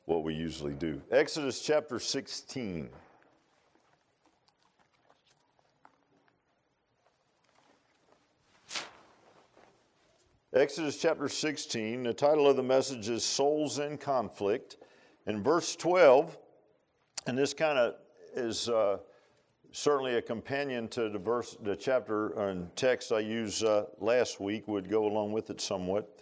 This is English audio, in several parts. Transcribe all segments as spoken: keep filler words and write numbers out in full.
what we usually do. Exodus chapter sixteen. Exodus chapter sixteen, the title of the message is Souls in Conflict. In verse twelve, and this kind of is uh, certainly a companion to the verse, the chapter and text I used uh, last week, would go along with it somewhat.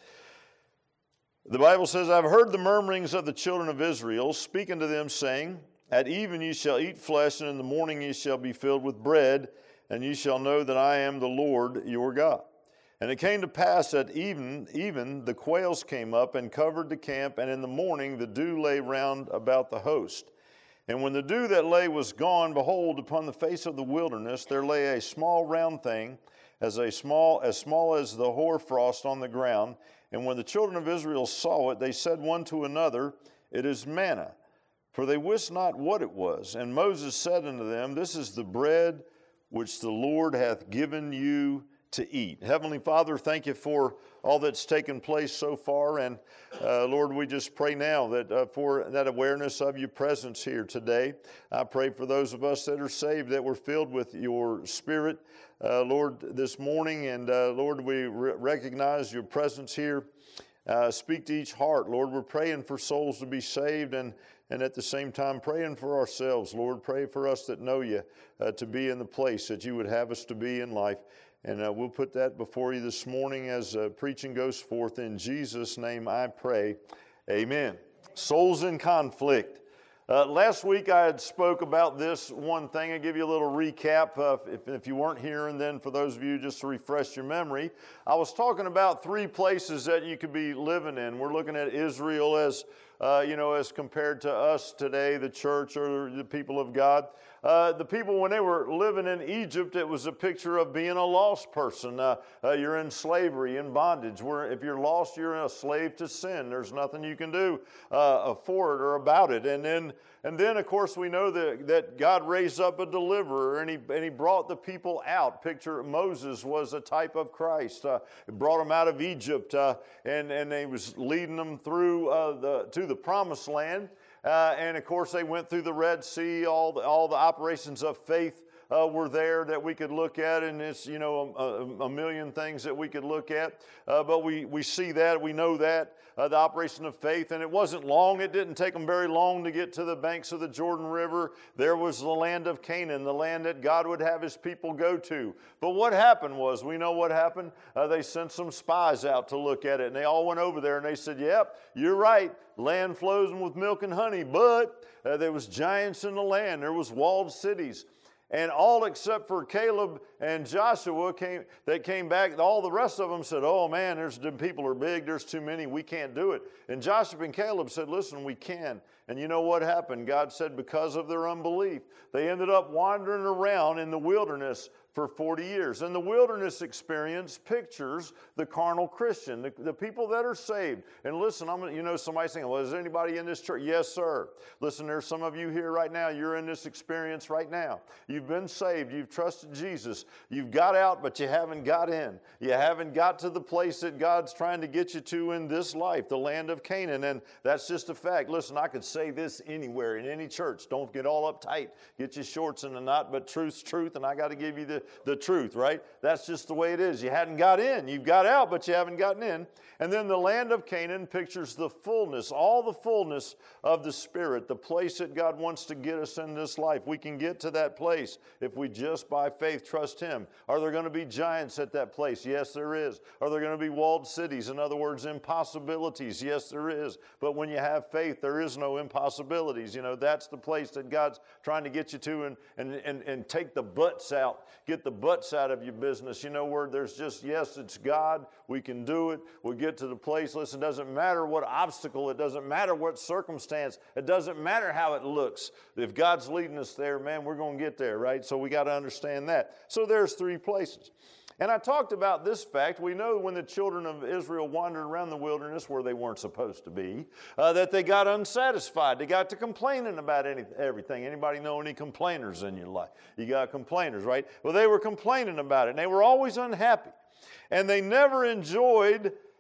The Bible says, I've heard the murmurings of the children of Israel, speaking to them, saying, At even ye shall eat flesh, and in the morning ye shall be filled with bread, and ye shall know that I am the Lord your God. And it came to pass at even, even the quails came up and covered the camp, and in the morning the dew lay round about the host. And when the dew that lay was gone, behold, upon the face of the wilderness there lay a small round thing, as a small as small as the hoarfrost on the ground. And when the children of Israel saw it, they said one to another, It is manna. For they wist not what it was. And Moses said unto them, This is the bread which the Lord hath given you to eat. Heavenly Father, thank you for all that's taken place so far. And uh, Lord, we just pray now that uh, for that awareness of your presence here today. I pray for those of us that are saved, that we're filled with your Spirit, uh, Lord, this morning. And uh, Lord, we re- recognize your presence here. Uh, speak to each heart, Lord. We're praying for souls to be saved, and and at the same time praying for ourselves, Lord. Pray for us that know you uh, to be in the place that you would have us to be in life. And uh, we'll put that before you this morning as uh, preaching goes forth. In Jesus' name I pray, amen. Souls in conflict. Uh, last week I had spoke about this one thing. I'll give you a little recap uh, if, if you weren't here, and then for those of you just to refresh your memory. I was talking about three places that you could be living in. We're looking at Israel as, uh, you know, as compared to us today, the church or the people of God. Uh, the people, when they were living in Egypt, it was a picture of being a lost person. Uh, uh, you're in slavery, in bondage. Where if you're lost, you're a slave to sin. There's nothing you can do uh, for it or about it. And then, and then, of course, we know that, that God raised up a deliverer, and he and he brought the people out. Picture Moses was a type of Christ. Uh, brought them out of Egypt, uh, and and he was leading them through uh, the to the Promised Land. Uh, and of course, they went through the Red Sea. All the, all the operations of faith uh, were there that we could look at, and it's, you know, a, a million things that we could look at. Uh, but we we see that, we know that uh, the operation of faith, and it wasn't long. It didn't take them very long to get to the banks of the Jordan River. There was the land of Canaan, the land that God would have His people go to. But what happened was, we know what happened. Uh, they sent some spies out to look at it, and they all went over there, and they said, "Yep, you're right. Land flows with milk and honey, but uh, there was giants in the land. There was walled cities." And all except for Caleb and Joshua came, that came back. All the rest of them said, "Oh man, there's the people are big. There's too many. We can't do it." And Joshua and Caleb said, "Listen, we can." And you know what happened? God said, because of their unbelief, they ended up wandering around in the wilderness for forty years. And the wilderness experience pictures the carnal Christian, the, the people that are saved. And listen, I'm, you know, somebody saying, "Well, is anybody in this church?" Yes, sir. Listen, there's some of you here right now. You're in this experience right now. You've been saved. You've trusted Jesus. You've got out, but you haven't got in. You haven't got to the place that God's trying to get you to in this life, the land of Canaan. And that's just a fact. Listen, I could say this anywhere, in any church. Don't get all uptight. Get your shorts in the knot, but truth's truth, and I got to give you the the truth, right? That's just the way it is. You hadn't got in. You've got out, but you haven't gotten in. And then the land of Canaan pictures the fullness, all the fullness of the Spirit, the place that God wants to get us in this life. We can get to that place if we just by faith trust Him. Are there going to be giants at that place? Yes, there is. Are there going to be walled cities? In other words, impossibilities? Yes, there is. But when you have faith, there is no impossibilities. You know, that's the place that God's trying to get you to, and, and, and, and take the butts out. Get the butts out of your business. You know, where there's just, yes, it's God. We can do it. We'll get to the place. Listen, it doesn't matter what obstacle. It doesn't matter what circumstance. It doesn't matter how it looks. If God's leading us there, man, we're going to get there, right? So we got to understand that. So there's three places. And I talked about this fact. We know when the children of Israel wandered around the wilderness where they weren't supposed to be, uh, that they got unsatisfied. They got to complaining about any, everything. Anybody know any complainers in your life? You got complainers, right? Well, they were complaining about it, and they were always unhappy. And they never enjoyed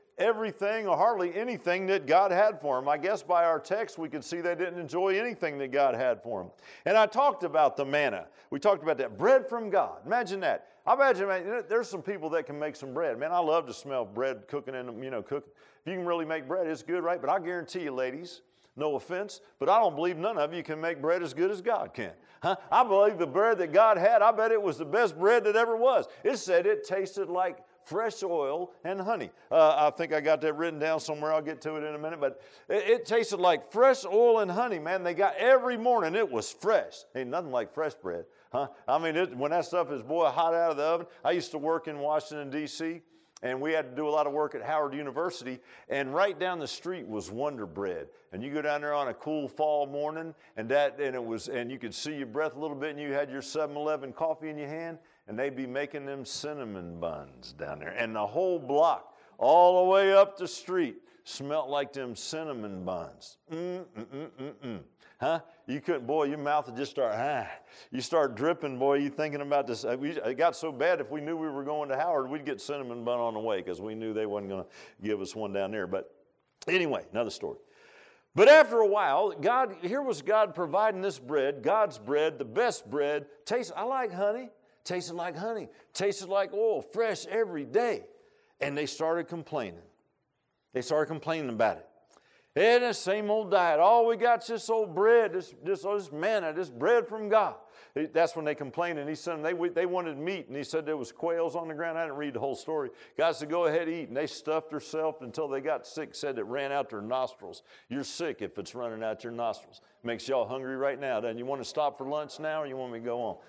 everything or hardly anything that God had for them. I guess by our text we could see they didn't enjoy anything that God had for them. And I talked about the manna. We talked about that. Bread from God. Imagine that. I imagine, man, there's some people that can make some bread. Man, I love to smell bread cooking in them, you know, cooking. If you can really make bread, it's good, right? But I guarantee you, ladies, no offense, but I don't believe none of you can make bread as good as God can. Huh? I believe the bread that God had, I bet it was the best bread that ever was. It said it tasted like fresh oil and honey. Uh, I think I got that written down somewhere. I'll get to it in a minute. But it, it tasted like fresh oil and honey, man. They got every morning. It was fresh. Ain't nothing like fresh bread. Huh? I mean, it, when that stuff is, boy, hot out of the oven. I used to work in Washington, D C, and we had to do a lot of work at Howard University, and right down the street was Wonder Bread. And you go down there on a cool fall morning, and that, and it was, and you could see your breath a little bit, and you had your seven eleven coffee in your hand, and they'd be making them cinnamon buns down there. And the whole block, all the way up the street, smelled like them cinnamon buns. Mm, mm, mm, mm, mm. Huh? You couldn't, boy, your mouth would just start, ah. You start dripping, boy, you thinking about this. It got so bad, if we knew we were going to Howard, we'd get cinnamon bun on the way because we knew they wasn't going to give us one down there. But anyway, another story. But after a while, God, here was God providing this bread, God's bread, the best bread. Taste, I like honey. Tasted like honey. Tasted like oil, fresh every day. And they started complaining. They started complaining about it. And the same old diet. All we got's this old bread, this, this, oh, this manna, this bread from God. That's when they complained, and he said they, they wanted meat, and he said there was quails on the ground. I didn't read the whole story. God said, go ahead, eat. And they stuffed themselves until they got sick, said it ran out their nostrils. You're sick if it's running out your nostrils. Makes y'all hungry right now. Then you want to stop for lunch now, or you want me to go on?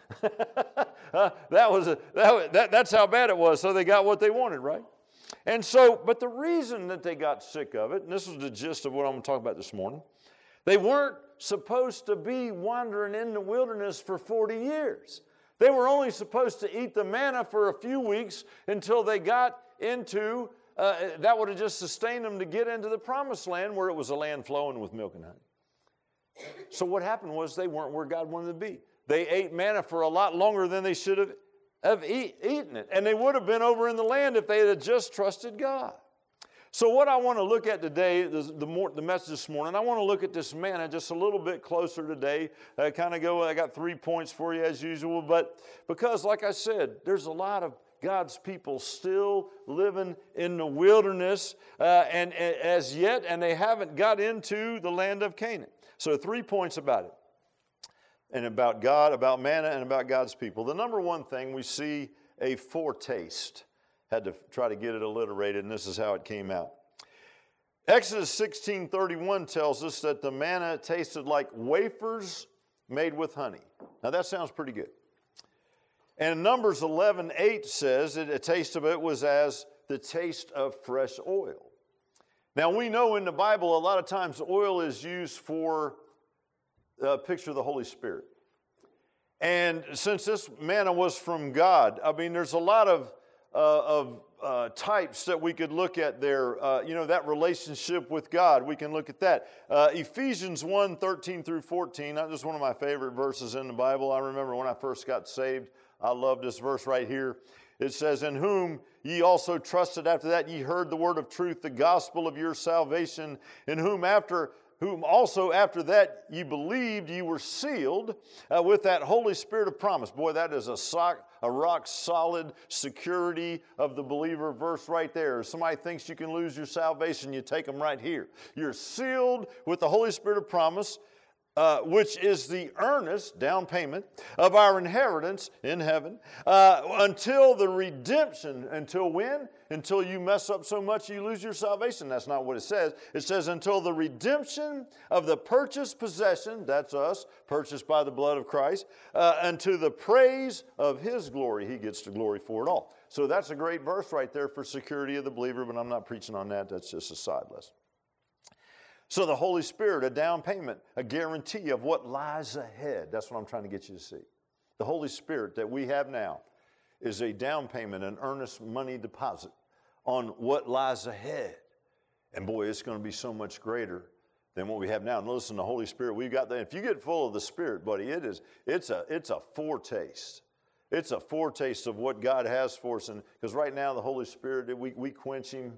uh, that was a, that, that, that's how bad it was. So they got what they wanted, right? And so, but the reason that they got sick of it, and this is the gist of what I'm going to talk about this morning, they weren't supposed to be wandering in the wilderness for forty years. They were only supposed to eat the manna for a few weeks until they got into, uh, that would have just sustained them to get into the promised land where it was a land flowing with milk and honey. So what happened was they weren't where God wanted them to be. They ate manna for a lot longer than they should have have eat, eaten it. And they would have been over in the land if they had just trusted God. So what I want to look at today, the, the, more, the message this morning, I want to look at this manna just a little bit closer today. I kind of go, I got three points for you as usual, but because like I said, there's a lot of God's people still living in the wilderness uh, and, and as yet, and they haven't got into the land of Canaan. So three points about it. And about God, about manna, and about God's people. The number one thing, we see a foretaste. Had to try to get it alliterated, and this is how it came out. Exodus sixteen thirty-one tells us that the manna tasted like wafers made with honey. Now that sounds pretty good. And Numbers eleven eight says that a taste of it was as the taste of fresh oil. Now we know in the Bible a lot of times oil is used for a picture of the Holy Spirit. And since this manna was from God, I mean, there's a lot of, uh, of uh, types that we could look at there. Uh, you know, that relationship with God, we can look at that. Uh, Ephesians one, thirteen through fourteen, that is one of my favorite verses in the Bible. I remember when I first got saved, I love this verse right here. It says, in whom ye also trusted after that ye heard the word of truth, the gospel of your salvation, in whom after whom also after that ye believed, ye were sealed uh, with that Holy Spirit of promise. Boy, that is a, sock, a rock solid security of the believer verse right there. If somebody thinks you can lose your salvation, you take them right here. You're sealed with the Holy Spirit of promise, Uh, which is the earnest down payment of our inheritance in heaven, uh, until the redemption. Until when? Until you mess up so much you lose your salvation. That's not what it says. It says until the redemption of the purchased possession, that's us, purchased by the blood of Christ, uh, unto the praise of His glory. He gets the glory for it all. So that's a great verse right there for security of the believer, but I'm not preaching on that. That's just a side lesson. So the Holy Spirit, a down payment, a guarantee of what lies ahead. That's what I'm trying to get you to see. The Holy Spirit that we have now is a down payment, an earnest money deposit on what lies ahead. And boy, it's going to be so much greater than what we have now. And listen, the Holy Spirit, we've got that. If you get full of the Spirit, buddy, it is, it's a, it's a foretaste. It's a foretaste of what God has for us. And because right now the Holy Spirit, we, we quench Him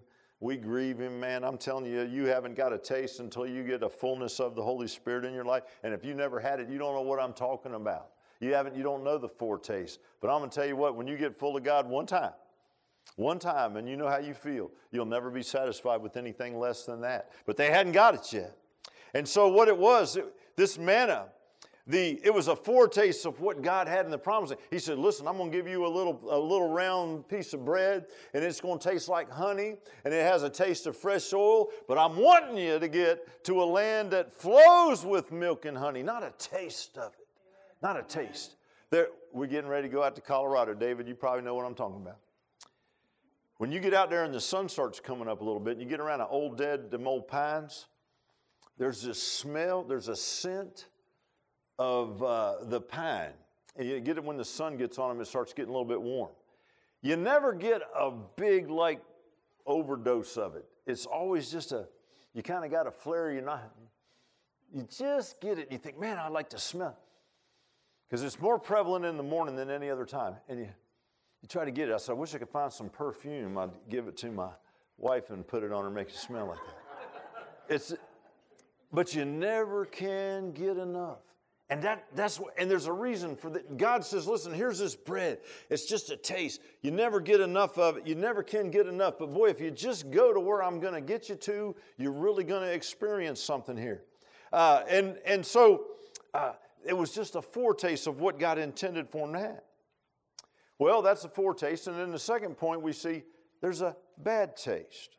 We grieve him, man. I'm telling you, you haven't got a taste until you get a fullness of the Holy Spirit in your life. And if you never had it, you don't know what I'm talking about. You haven't, you don't know the foretaste. But I'm going to tell you what, when you get full of God one time, one time, and you know how you feel, you'll never be satisfied with anything less than that. But they hadn't got it yet. And so what it was, it, this manna, The, it was a foretaste of what God had in the promise. He said, listen, I'm going to give you a little, a little round piece of bread, and it's going to taste like honey, and it has a taste of fresh oil, but I'm wanting you to get to a land that flows with milk and honey, not a taste of it, not a taste. There, we're getting ready to go out to Colorado. David, you probably know what I'm talking about. When you get out there and the sun starts coming up a little bit, and you get around an old dead, them old pines, there's this smell, there's a scent of uh, the pine. And you get it when the sun gets on them, it starts getting a little bit warm. You never get a big, like, overdose of it. It's always just a, you kind of got a flare, you're not, you just get it, and you think, man, I'd like to smell. Because it's more prevalent in the morning than any other time. And you, you try to get it. I said, I wish I could find some perfume. I'd give it to my wife and put it on her and make it smell like that. It's, but you never can get enough. And that, that's what, and there's a reason for that. God says, listen, here's this bread. It's just a taste. You never get enough of it. You never can get enough. But boy, if you just go to where I'm going to get you to, you're really going to experience something here. Uh, and, and so uh, it was just a foretaste of what God intended for them to have. Well, that's a foretaste. And then the second point we see, there's a bad taste.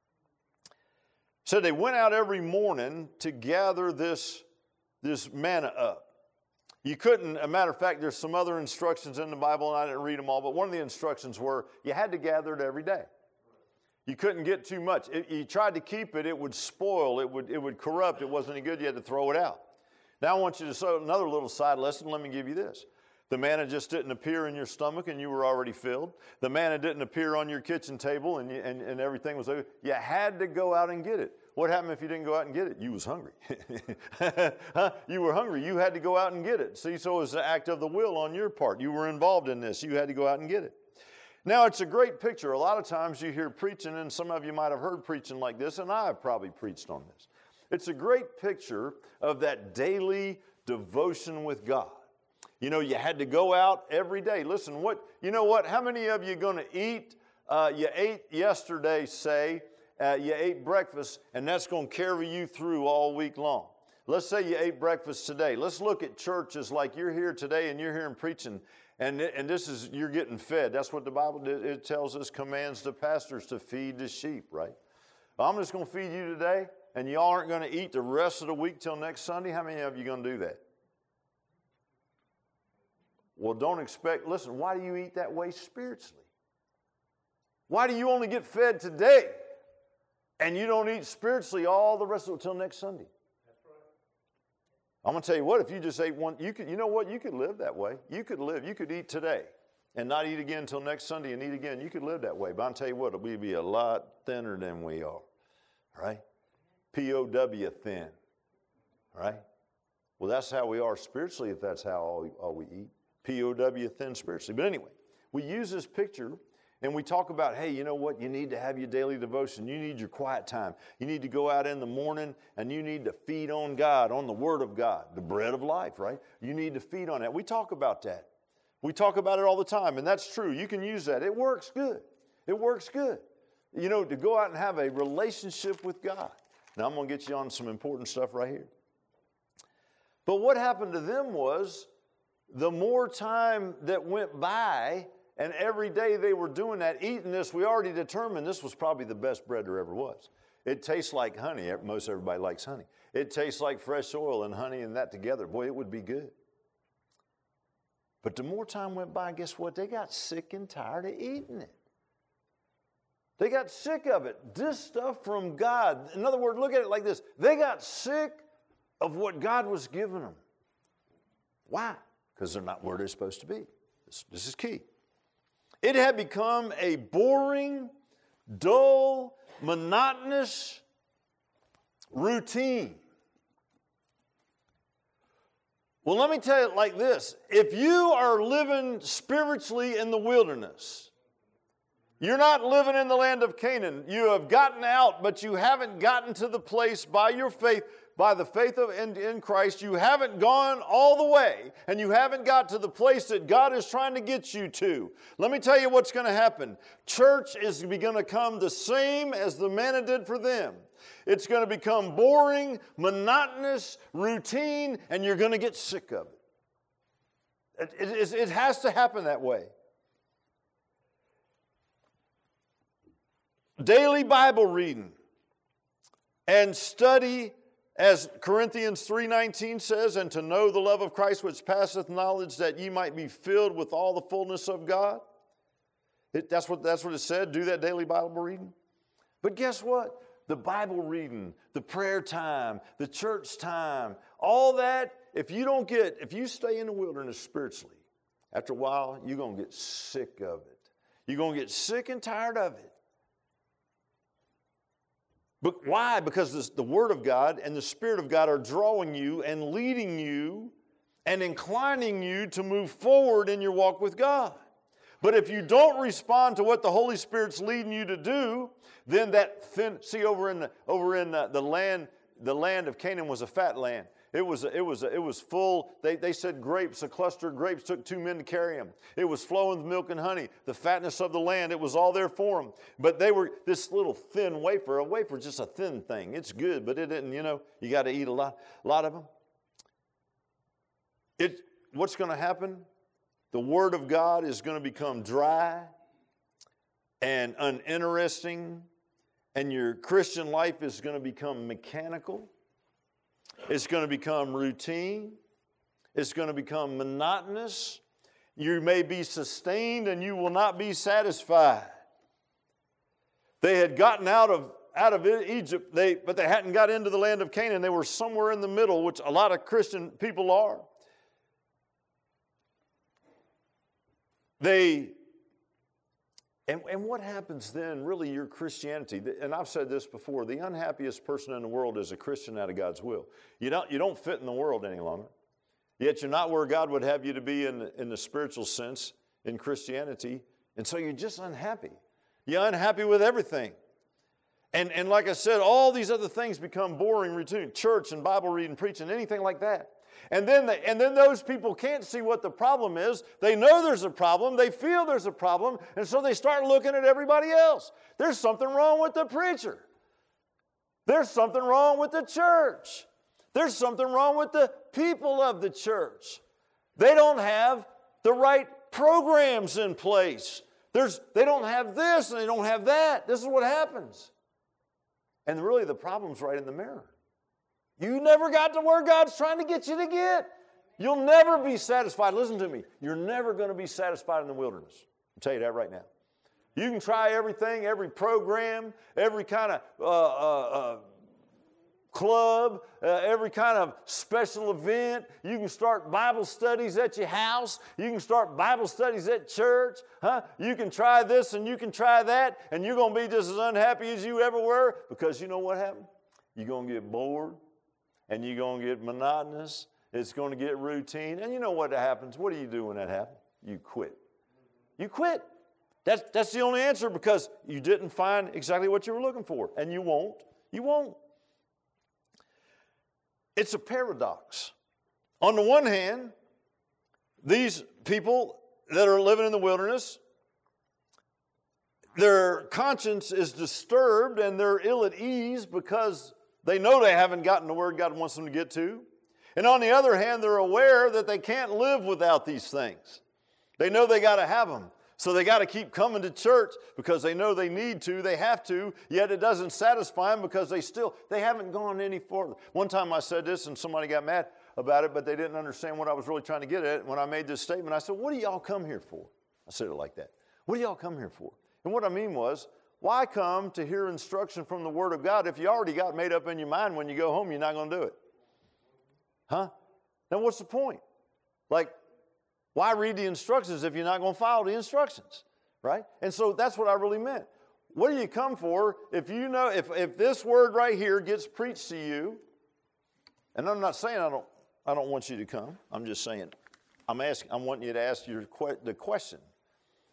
So they went out every morning to gather this this manna up. You couldn't, a matter of fact, there's some other instructions in the Bible, and I didn't read them all, but one of the instructions were you had to gather it every day. You couldn't get too much. If you tried to keep it, it would spoil, it would, it would corrupt, it wasn't any good, you had to throw it out. Now I want you to say another little side lesson, let me give you this. The manna just didn't appear in your stomach and you were already filled. The manna didn't appear on your kitchen table and, you, and, and everything was over. You had to go out and get it. What happened if you didn't go out and get it? You was hungry. huh? You were hungry. You had to go out and get it. See, so it was an act of the will on your part. You were involved in this. You had to go out and get it. Now, it's a great picture. A lot of times you hear preaching, and some of you might have heard preaching like this, and I've probably preached on this. It's a great picture of that daily devotion with God. You know, you had to go out every day. Listen, what, you know what? How many of you going to eat? Uh, you ate yesterday, say, Uh, you ate breakfast, and that's going to carry you through all week long. Let's say you ate breakfast today. Let's look at churches like you're here today and you're hearing preaching, and, and this is, you're getting fed. That's what the Bible did. It tells us, commands the pastors to feed the sheep, right? I'm just going to feed you today, and y'all aren't going to eat the rest of the week till next Sunday. How many of you are going to do that? Well, don't expect, listen, why do you eat that way spiritually? Why do you only get fed today? And you don't eat spiritually all the rest of it until next Sunday. That's right. I'm going to tell you what, if you just ate one, you could, you know what, you could live that way. You could live, you could eat today and not eat again until next Sunday and eat again. You could live that way. But I'll tell you what, we'll be a lot thinner than we are. Right? P O W thin. Right? Well, that's how we are spiritually if that's how all, all we eat. P O W thin spiritually. But anyway, we use this picture. And we talk about, hey, you know what? You need to have your daily devotion. You need your quiet time. You need to go out in the morning and you need to feed on God, on the Word of God, the bread of life, right? You need to feed on that. We talk about that. We talk about it all the time, and that's true. You can use that. It works good. It works good. You know, to go out and have a relationship with God. Now, I'm going to get you on some important stuff right here. But what happened to them was the more time that went by, and every day they were doing that, eating this, we already determined this was probably the best bread there ever was. It tastes like honey. Most everybody likes honey. It tastes like fresh oil and honey and that together. Boy, it would be good. But the more time went by, guess what? They got sick and tired of eating it. They got sick of it. This stuff from God. In other words, look at it like this. They got sick of what God was giving them. Why? Because they're not where they're supposed to be. This, this is key. It had become a boring, dull, monotonous routine. Well, let me tell you it like this. If you are living spiritually in the wilderness, You're not living in the land of Canaan. You have gotten out, but you haven't gotten to the place by your faith, by the faith of in, in Christ. You haven't gone all the way, and you haven't got to the place that God is trying to get you to. Let me tell you what's going to happen. Church is going to become the same as the manna did for them. It's going to become boring, monotonous, routine, and you're going to get sick of it. It, it, it has to happen that way. Daily Bible reading and study, as Corinthians three nineteen says, and to know the love of Christ which passeth knowledge, that ye might be filled with all the fullness of God. It, that's what, that's what it said, do that daily Bible reading. But guess what? The Bible reading, the prayer time, the church time, all that, if you don't get, if you stay in the wilderness spiritually, after a while, you're going to get sick of it. You're going to get sick and tired of it. But why? Because this, the Word of God and the Spirit of God are drawing you and leading you and inclining you to move forward in your walk with God. But if you don't respond to what the Holy Spirit's leading you to do, then that thin, see over in the, over in the, the land, the land of Canaan was a fat land. It was, it was, it was full. They, they said grapes, a cluster of grapes took two men to carry them. It was flowing with milk and honey. The fatness of the land, it was all there for them. But they were this little thin wafer. A wafer is just a thin thing. It's good, but it didn't, you know, you got to eat a lot, a lot of them. It, what's going to happen? The Word of God is going to become dry and uninteresting, and your Christian life is going to become mechanical. It's going to become routine. It's going to become monotonous. You may be sustained and you will not be satisfied. They had gotten out of, out of Egypt, they, but they hadn't got into the land of Canaan. They were somewhere in the middle, which a lot of Christian people are. They, and, and what happens then, really, your Christianity, and I've said this before, the unhappiest person in the world is a Christian out of God's will. You don't, you don't fit in the world any longer. Yet you're not where God would have you to be in, in the spiritual sense in Christianity, and so you're just unhappy. You're unhappy with everything. And, and like I said, all these other things become boring routine, church and Bible reading, preaching, anything like that. And then, the, and then those people can't see what the problem is. They know there's a problem. They feel there's a problem. And so they start looking at everybody else. There's something wrong with the preacher. There's something wrong with the church. There's something wrong with the people of the church. They don't have the right programs in place. There's, they don't have this and they don't have that. This is what happens. And really the problem's right in the mirror. You never got to where God's trying to get you to get. You'll never be satisfied. Listen to me. You're never going to be satisfied in the wilderness. I'll tell you that right now. You can try everything, every program, every kind of uh, uh, uh, club, uh, every kind of special event. You can start Bible studies at your house. You can start Bible studies at church. Huh? You can try this and you can try that, and you're going to be just as unhappy as you ever were, because you know what happened? You're going to get bored. And you're going to get monotonous. It's going to get routine. And you know what happens? What do you do when that happens? You quit. You quit. That's, that's the only answer, because you didn't find exactly what you were looking for. And you won't. You won't. It's a paradox. On the one hand, these people that are living in the wilderness, their conscience is disturbed and they're ill at ease because they know they haven't gotten the word God wants them to get to. And on the other hand, they're aware that they can't live without these things. They know they got to have them. So they got to keep coming to church because they know they need to, they have to, yet it doesn't satisfy them because they still, they haven't gone any further. One time I said this and somebody got mad about it, but they didn't understand what I was really trying to get at. When I made this statement, I said, what do y'all come here for? I said it like that. What do y'all come here for? And what I mean was, why come to hear instruction from the Word of God if you already got made up in your mind when you go home you're not going to do it? Huh? Then what's the point? Like, why read the instructions if you're not going to follow the instructions? Right? And so that's what I really meant. What do you come for if you know, if, if this word right here gets preached to you, and I'm not saying I don't, I don't want you to come. I'm just saying, I'm asking, I'm wanting you to ask your que- the question.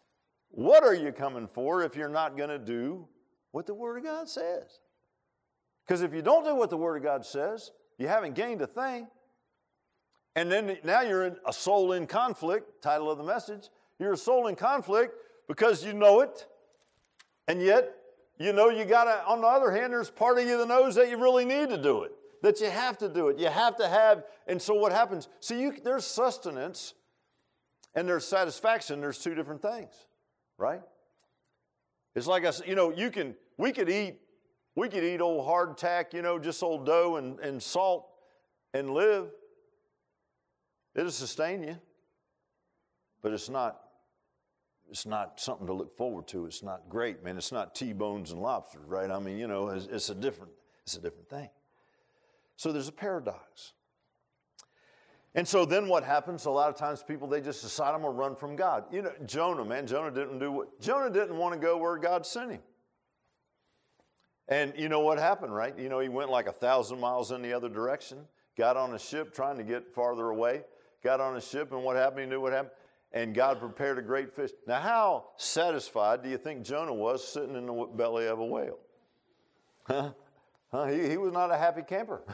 What are you coming for if you're not going to do what the Word of God says? Because if you don't do what the Word of God says, you haven't gained a thing. And then now you're in a soul in conflict, title of the message. You're a soul in conflict because you know it, and yet you know you got to, on the other hand, there's part of you that knows that you really need to do it, that you have to do it. You have to have, and so what happens? See, you, there's sustenance and there's satisfaction. There's two different things, right? It's like I said, you know, you can, we could eat, we could eat old hardtack, you know, just old dough and, and salt and live. It'll sustain you, but it's not, it's not something to look forward to. It's not great, man. It's not T-bones and lobsters, right? I mean, you know, it's, it's a different, it's a different thing. So there's a paradox. And so then what happens? A lot of times people, they just decide I'm going to run from God. You know, Jonah, man, Jonah didn't do what, Jonah didn't want to go where God sent him. And you know what happened, right? You know, he went like a thousand miles in the other direction, got on a ship trying to get farther away, got on a ship, and what happened? He knew what happened. And God prepared a great fish. Now, how satisfied do you think Jonah was sitting in the belly of a whale? Huh? Huh? He, he was not a happy camper.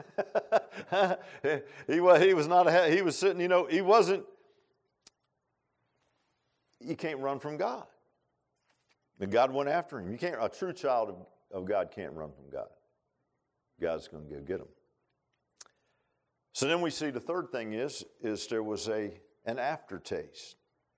he, was, he was not a, he was sitting, you know, he wasn't, you can't run from God. And God went after him. You can't, a true child of, of God can't run from God. God's going to go get him. So then we see the third thing is, is there was a, an aftertaste.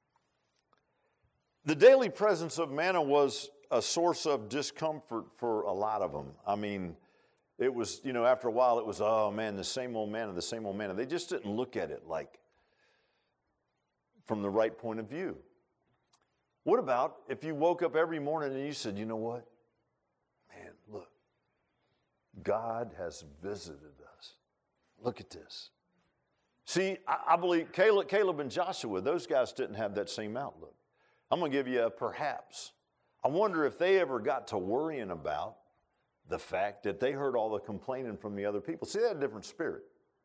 The daily presence of manna was a source of discomfort for a lot of them. I mean, it was, you know, after a while it was, oh man, the same old manna, the same old manna. They just didn't look at it like from the right point of view. What about if you woke up every morning and you said, you know what? Man, look, God has visited us. Look at this. See, I, I believe Caleb, Caleb and Joshua, those guys didn't have that same outlook. I'm going to give you a perhaps. I wonder if they ever got to worrying about the fact that they heard all the complaining from the other people. See, they had a different spirit.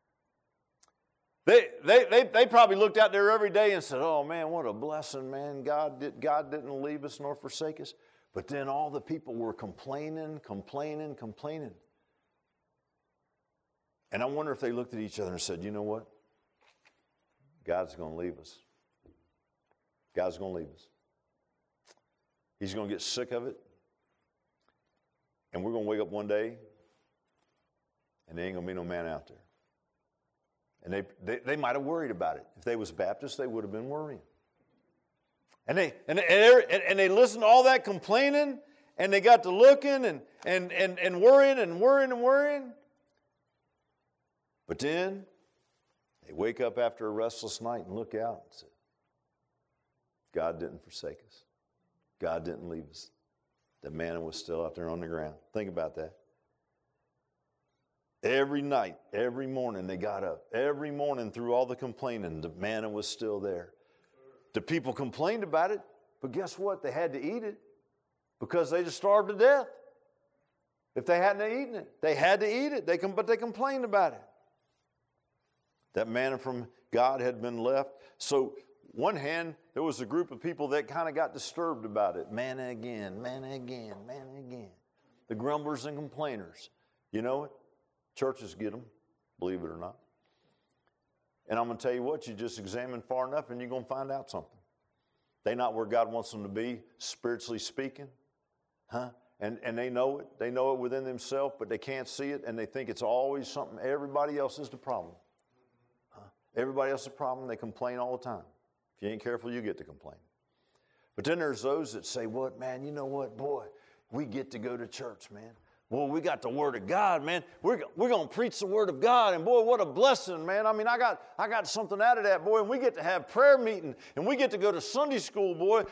They, they, they, they probably looked out there every day and said, oh man, what a blessing, man. God, did, God didn't leave us nor forsake us. But then all the people were complaining, complaining, complaining. And I wonder if they looked at each other and said, you know what? God's going to leave us. God's going to leave us. He's going to get sick of it. And we're going to wake up one day and there ain't going to be no man out there. And they, they, they might have worried about it. If they was Baptist, they would have been worrying. And they, and, and, and they listened to all that complaining, and they got to looking and, and, and, and worrying and worrying and worrying. But then they wake up after a restless night and look out and say, God didn't forsake us. God didn't leave us. The manna was still out there on the ground. Think about that. Every night, every morning they got up. Every morning through all the complaining, the manna was still there. The people complained about it, but guess what? They had to eat it because they just starved to death. If they hadn't eaten it, they had to eat it. They com- but they complained about it. That manna from God had been left. So one hand, there was a group of people that kind of got disturbed about it. Manna again, manna again, manna again. The grumblers and complainers. You know it? Churches get them, believe it or not. And I'm going to tell you what, you just examine far enough and you're going to find out something. They're not where God wants them to be, spiritually speaking. Huh? And, and they know it. They know it within themselves, but they can't see it, and they think it's always something. Everybody else is the problem. Huh? Everybody else is the problem. They complain all the time. If you ain't careful, you get to complain. But then there's those that say, what, man, you know what, boy, we get to go to church, man. Boy, we got the Word of God, man. We're, we're going to preach the Word of God, and boy, what a blessing, man. I mean, I got, I got something out of that, boy, and we get to have prayer meeting, and we get to go to Sunday school, boy.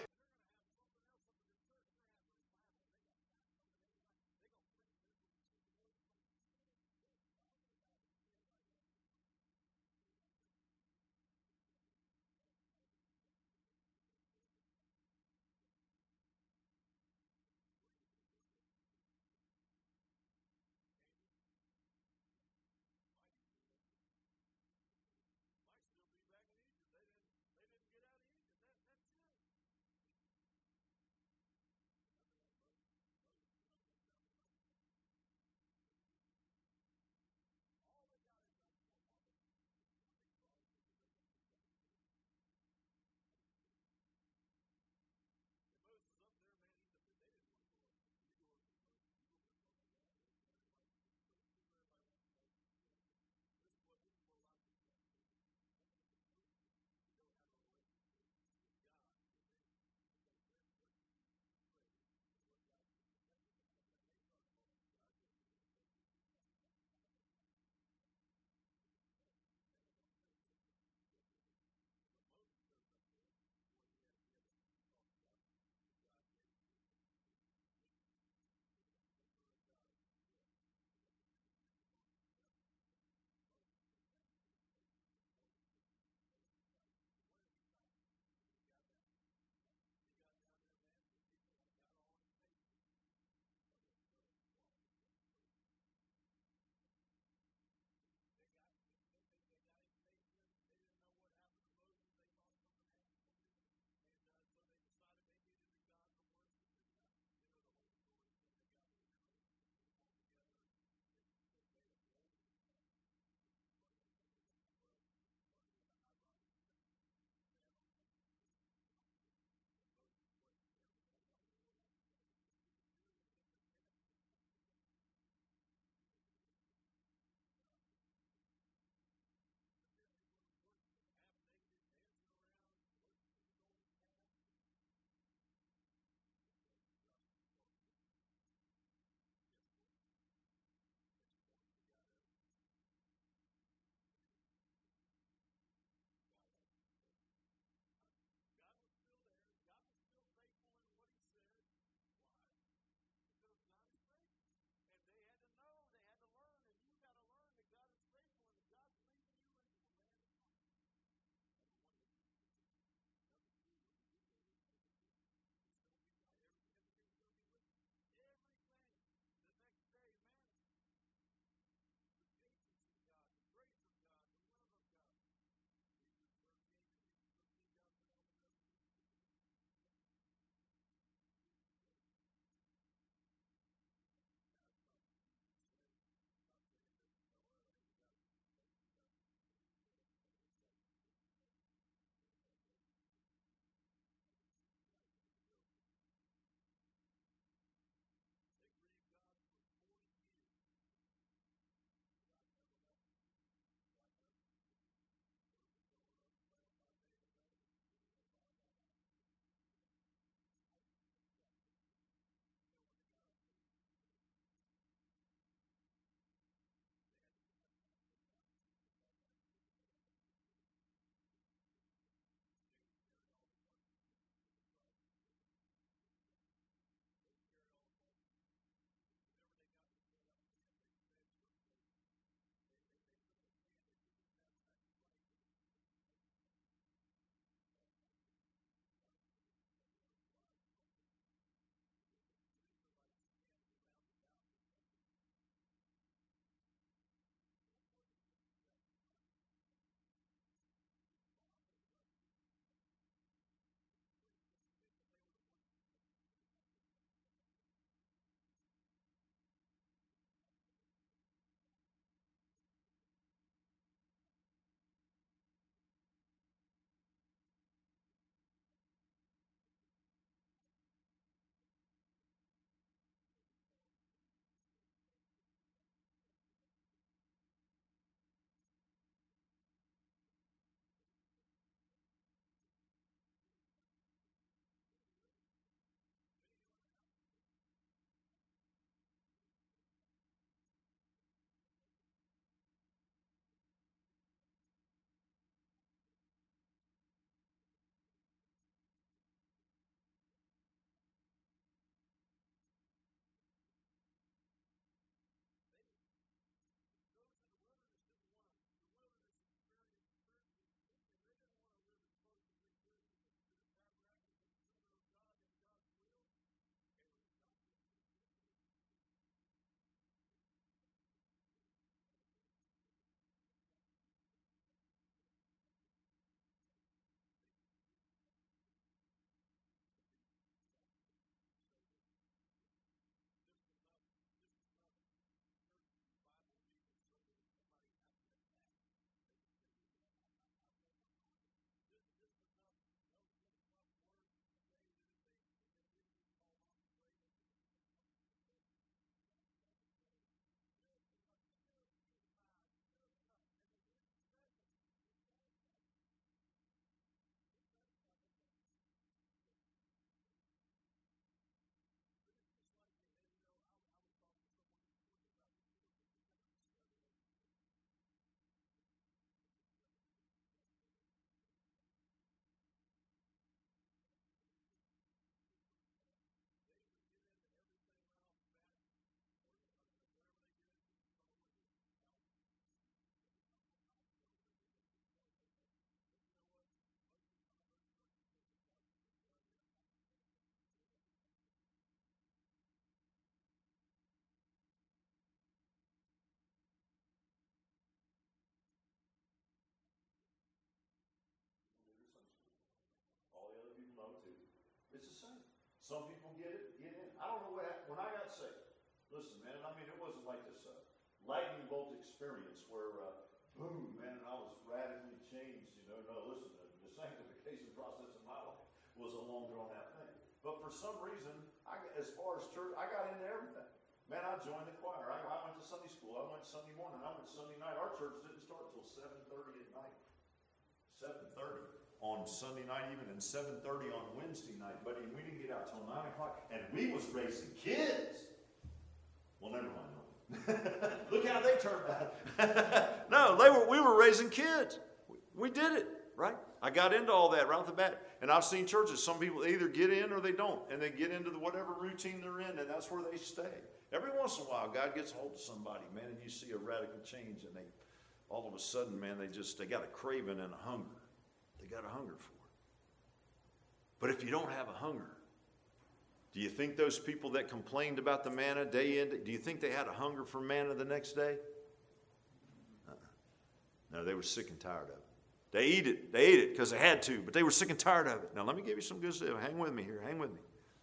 It's the same. Some people get it, get in. I don't know what happened. When I got saved, listen, man, I mean, it wasn't like this uh, lightning bolt experience where, uh, boom, man, and I was radically changed, you know. No, listen, the, the sanctification process in my life was a long drawn out thing. But for some reason, I, as far as church, I got into everything. Man, I joined the choir. I, I went to Sunday school. I went Sunday morning. I went Sunday night. Our church didn't start until seven thirty at night. seven thirty on Sunday night even, and seven thirty on Wednesday night. But we didn't get out till nine o'clock. And we was raising kids. Well, never mind. Look how they turned out. No, they were, we were raising kids. We did it, right? I got into all that right off the bat. And I've seen churches, some people either get in or they don't. And they get into the whatever routine they're in, and that's where they stay. Every once in a while, God gets a hold of somebody, man, and you see a radical change, and they, all of a sudden, man, they just, they got a craving and a hunger. They got a hunger for it. But if you don't have a hunger, do you think those people that complained about the manna day in, do you think they had a hunger for manna the next day? Uh-uh. No, they were sick and tired of it. They ate it. They ate it because they had to, but they were sick and tired of it. Now, let me give you some good stuff. Hang with me here. Hang with me.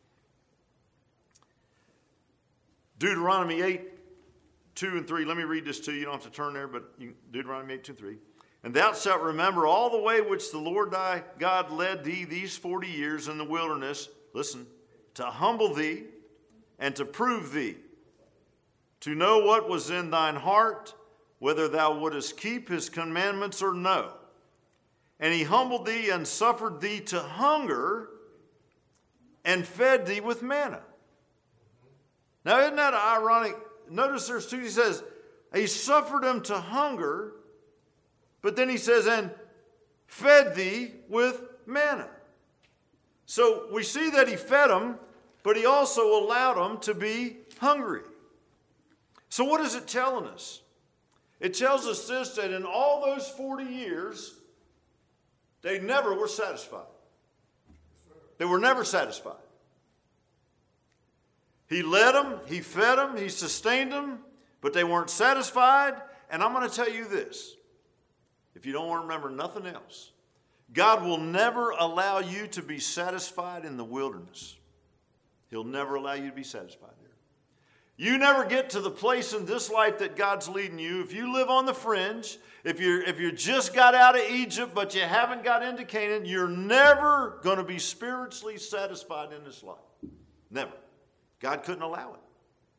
Deuteronomy eight, two and three. Let me read this to you. You don't have to turn there, but you, Deuteronomy eight, two and three. And thou shalt remember all the way which the Lord thy God led thee these forty years in the wilderness, listen, to humble thee and to prove thee, to know what was in thine heart, whether thou wouldest keep his commandments or no. And he humbled thee and suffered thee to hunger and fed thee with manna. Now, isn't that ironic? Notice there's two. He says, he suffered them to hunger, but then he says, and fed thee with manna. So we see that he fed them, but he also allowed them to be hungry. So what is it telling us? It tells us this, that in all those forty years, they never were satisfied. They were never satisfied. He led them, he fed them, he sustained them, but they weren't satisfied. And I'm going to tell you this, if you don't want to remember nothing else, God will never allow you to be satisfied in the wilderness. He'll never allow you to be satisfied there. You never get to the place in this life that God's leading you. If you live on the fringe, if you're if you just got out of Egypt but you haven't got into Canaan, you're never going to be spiritually satisfied in this life. Never. God couldn't allow it.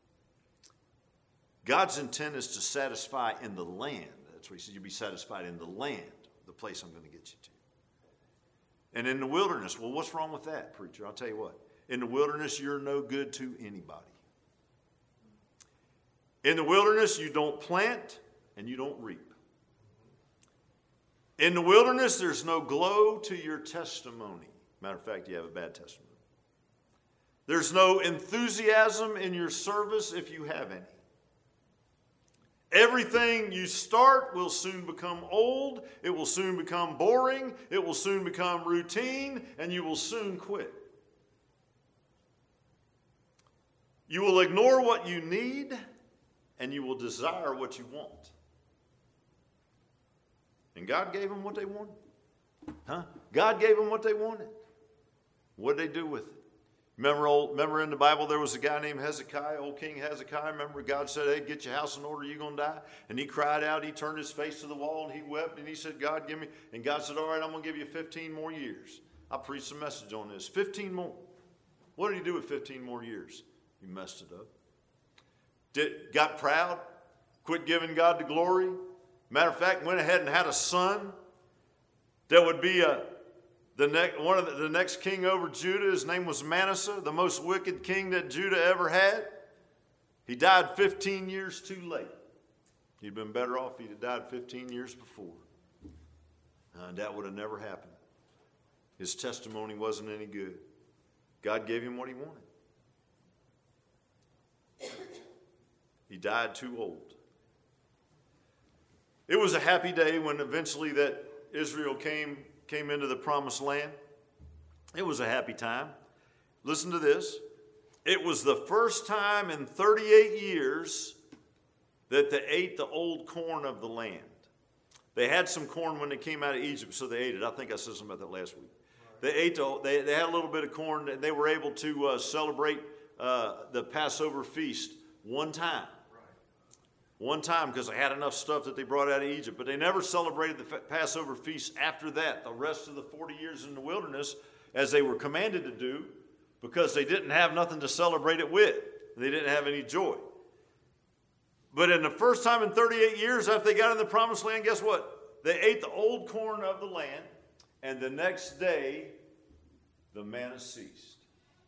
God's intent is to satisfy in the land. That's what he said, you'll be satisfied in the land, the place I'm going to get you to. And in the wilderness, well, what's wrong with that, preacher? I'll tell you what. In the wilderness, you're no good to anybody. In the wilderness, you don't plant and you don't reap. In the wilderness, there's no glow to your testimony. Matter of fact, you have a bad testimony. There's no enthusiasm in your service if you have any. Everything you start will soon become old, it will soon become boring, it will soon become routine, and you will soon quit. You will ignore what you need, and you will desire what you want. And God gave them what they wanted. Huh? God gave them what they wanted. What did they do with it? Remember, old, remember in the Bible there was a guy named Hezekiah, old King Hezekiah. Remember God said, hey, get your house in order, you're going to die. And he cried out, he turned his face to the wall, and he wept, and he said, God, give me. And God said, all right, I'm going to give you fifteen more years. I preached a message on this. fifteen more. What did he do with fifteen more years? He messed it up. Did, got proud, quit giving God the glory. Matter of fact, went ahead and had a son that would be a The next, one of the, the next king over Judah. His name was Manasseh, the most wicked king that Judah ever had. He died fifteen years too late. He'd been better off if he'd have died fifteen years before. Uh, that would have never happened. His testimony wasn't any good. God gave him what he wanted. He died too old. It was a happy day when eventually that Israel came came into the promised land. It was a happy time. Listen to this. It was the first time in thirty-eight years that they ate the old corn of the land. They had some corn when they came out of Egypt, so they ate it. I think I said something about that last week. They ate. The, they they had a little bit of corn. And they were able to uh, celebrate uh, the Passover feast one time. One time because they had enough stuff that they brought out of Egypt. But they never celebrated the Passover feast after that, the rest of the forty years in the wilderness, as they were commanded to do, because they didn't have nothing to celebrate it with. They didn't have any joy. But in the first time in thirty-eight years after they got in the promised land, guess what? They ate the old corn of the land, and the next day, the manna ceased.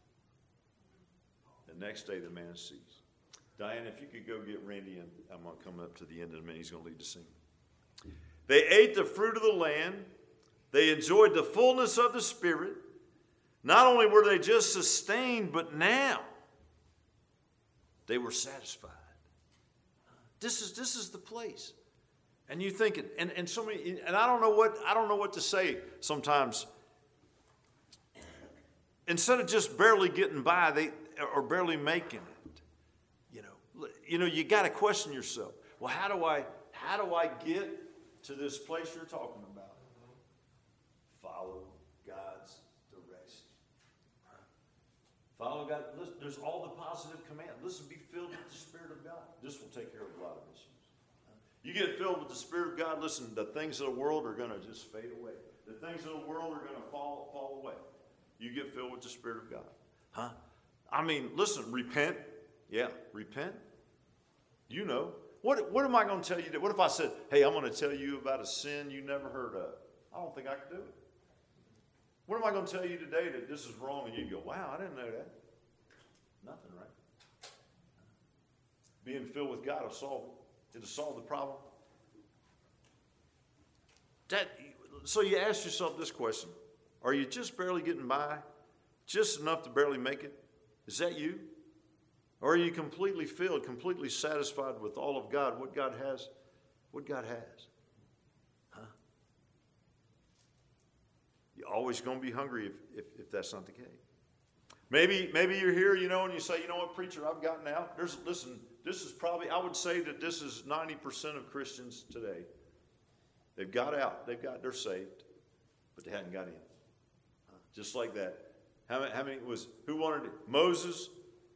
The next day, the manna ceased. Diane, if you could go get Randy, and I'm going to come up to the end in a minute. He's going to lead the singing. They ate the fruit of the land. They enjoyed the fullness of the Spirit. Not only were they just sustained, but now they were satisfied. This is this is the place. And you thinking, and, and so many, and I don't know what I don't know what to say sometimes. Instead of just barely getting by, they or barely making it. You know, you got to question yourself. Well, how do I how do I get to this place you're talking about? Follow God's direction. Follow God. Listen, there's all the positive commands. Listen, be filled with the Spirit of God. This will take care of a lot of issues. You get filled with the Spirit of God, listen, the things of the world are going to just fade away. The things of the world are going to fall fall away. You get filled with the Spirit of God. Huh? I mean, listen, repent. Yeah, repent. You know, what, what am I going to tell you? That, what if I said, hey, I'm going to tell you about a sin you never heard of? I don't think I could do it. What am I going to tell you today that this is wrong? And you go, wow, I didn't know that. Nothing, right? Being filled with God will solve it. It'll solve the problem. That, so you ask yourself this question. Are you just barely getting by? Just enough to barely make it? Is that you? Or are you completely filled, completely satisfied with all of God, what God has, what God has? Huh? You're always going to be hungry if, if, if that's not the case. Maybe, maybe you're here, you know, and you say, you know what, preacher, I've gotten out. There's, listen, this is probably, I would say that this is ninety percent of Christians today. They've got out, they've got, they're saved, but they hadn't got in. Huh? Just like that. How many, how many was, who wanted it? Moses,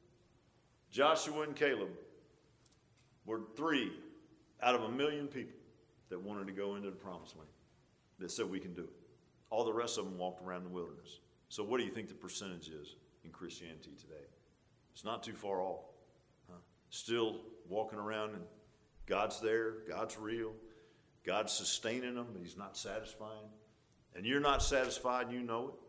Joshua and Caleb were three out of a million people that wanted to go into the promised land, that said we can do it. All the rest of them walked around the wilderness. So what do you think the percentage is in Christianity today? It's not too far off. Huh? Still walking around and God's there, God's real, God's sustaining them, He's not satisfying. And you're not satisfied, you know it.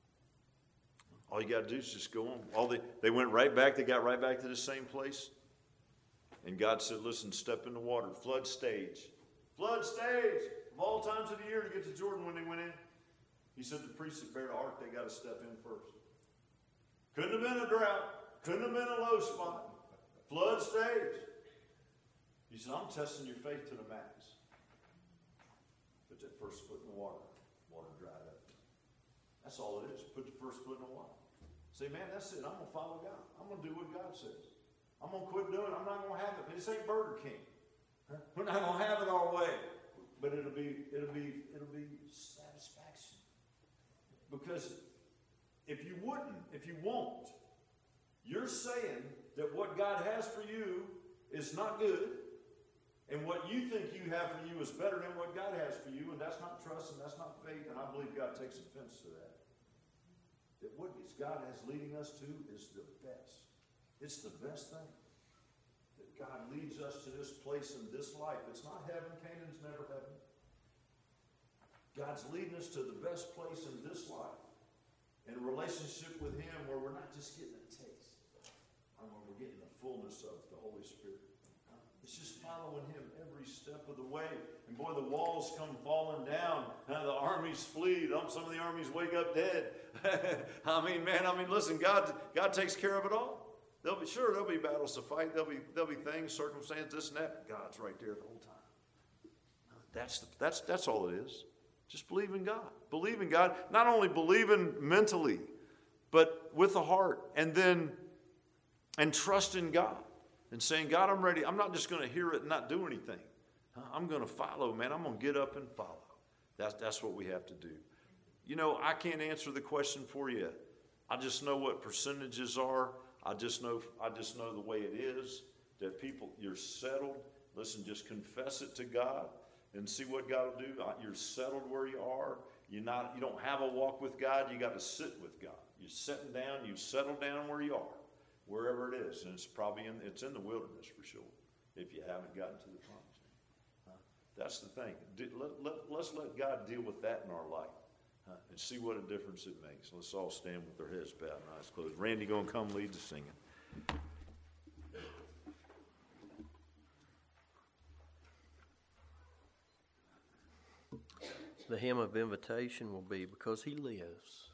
All you got to do is just go on. All they, they went right back. They got right back to the same place. And God said, listen, step in the water. Flood stage. Flood stage. Of all times of the year to get to Jordan when they went in. He said the priests that bear the ark, they got to step in first. Couldn't have been a drought. Couldn't have been a low spot. Flood stage. He said, I'm testing your faith to the max. Put that first foot in the water. Water dried up. That's all it is. Put the first foot in the water. Say, man, that's it. I'm going to follow God. I'm going to do what God says. I'm going to quit doing it. I'm not going to have it. This ain't Burger King. Huh? We're not going to have it our way. But it'll be, it'll be, it'll be satisfaction. Because if you wouldn't, if you won't, you're saying that what God has for you is not good, and what you think you have for you is better than what God has for you, and that's not trust and that's not faith, and I believe God takes offense to that. That what God is leading us to is the best. It's the best thing. That God leads us to this place in this life. It's not heaven. Canaan's never heaven. God's leading us to the best place in this life. In a relationship with Him where we're not just getting a taste, but where we're getting the fullness of the Holy Spirit. It's just following Him every step of the way. And boy, the walls come falling down. Uh, the armies flee. Some of the armies wake up dead. I mean, man, I mean, listen, God, God takes care of it all. There'll be, sure, there'll be battles to fight. There'll be, there'll be things, circumstances, this and that. But God's right there the whole time. That's, the, that's, that's all it is. Just believe in God. Believe in God. Not only believing mentally, but with the heart. And then, and trust in God. And saying, God, I'm ready. I'm not just going to hear it and not do anything. I'm going to follow, man. I'm going to get up and follow. That's, that's what we have to do. You know, I can't answer the question for you. I just know what percentages are. I just know, I just know the way it is, that people, you're settled. Listen, just confess it to God and see what God will do. You're settled where you are. You're not, you don't have a walk with God. You got to sit with God. You're sitting down. You settle down where you are, wherever it is. And it's probably in, it's in the wilderness for sure, if you haven't gotten to the promised land. Huh? That's the thing. Do, let, let, let's let God deal with that in our life. Huh? And see what a difference it makes. Let's all stand with our heads bowed and eyes closed. Randy going to come lead the singing. The hymn of invitation will be Because He Lives.